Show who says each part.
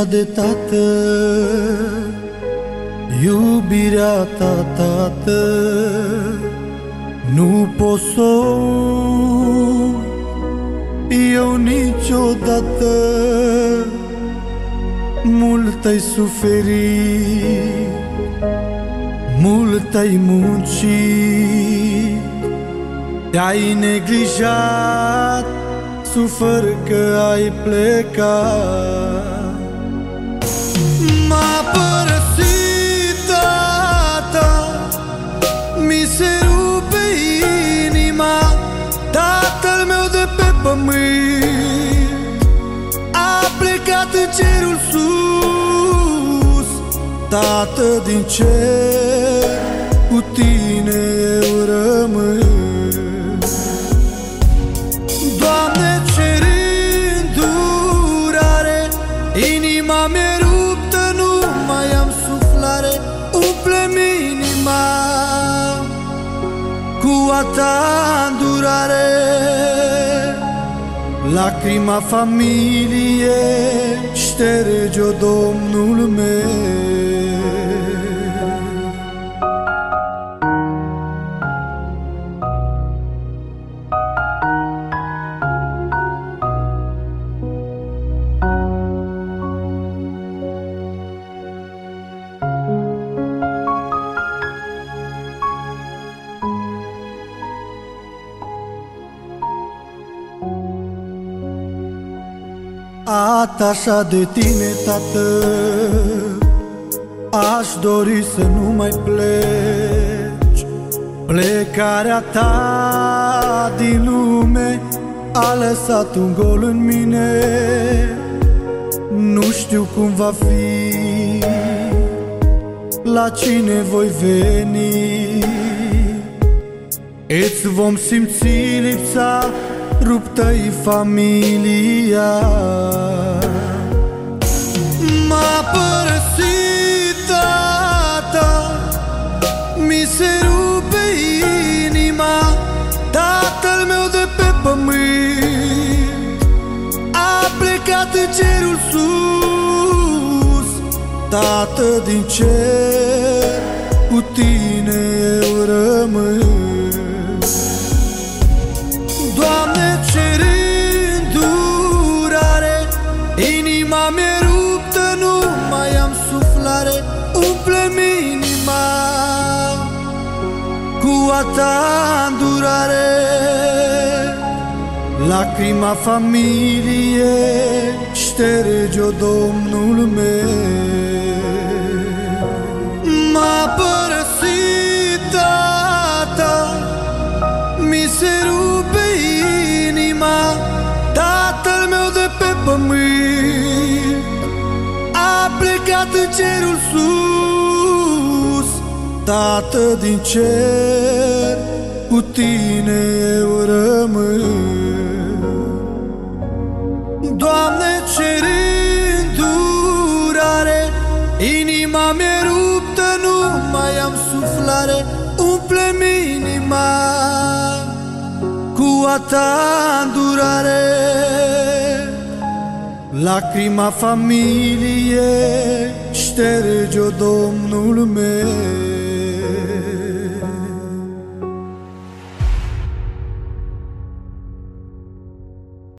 Speaker 1: Iubirea de tată, iubirea ta, tată, nu pot să o eu niciodată. Mult ai suferit, mult ai muncit, te-ai neglijat, sufăr că ai plecat. M-a părăsit tata, mi se rupe inima, tatăl meu de pe pământ a plecat în cerul sus. Tată din cer, cu tine eu rămân. Doamne, cer îndurare, inima mi-e ruptă, nu mai am suflare. Umple-mi inima cu a ta îndurare. Lacrima familiei șterge-o, Domnul meu. Atașat de tine, tată, aș dori să nu mai pleci. Plecarea ta din lume a lăsat un gol în mine. Nu știu cum va fi, la cine voi veni. Îți vom simți lipsa, ruptă-i familia. M-a părăsit tata, mi se rupe inima, tatăl meu de pe pământ a plecat în cerul sus. Tată din cer, cu tine eu rămân. Doamne, cer îndurare, inima mi-e ruptă, nu mai am suflare. Umple-mi inima cu a ta îndurare. Lacrima familiei șterge-o, Domnul meu. M-a părăsit tata, mi se rupe inima, tatăl meu de pe pământ a plecat în cerul sus. Tată din cer, cu tine eu rămân. Doamne, cer îndurare, inima mi-e ruptă, nu mai am suflare. Umple-mi inima cu a ta îndurare. Lacrima familiei șterge-o, Domnul meu.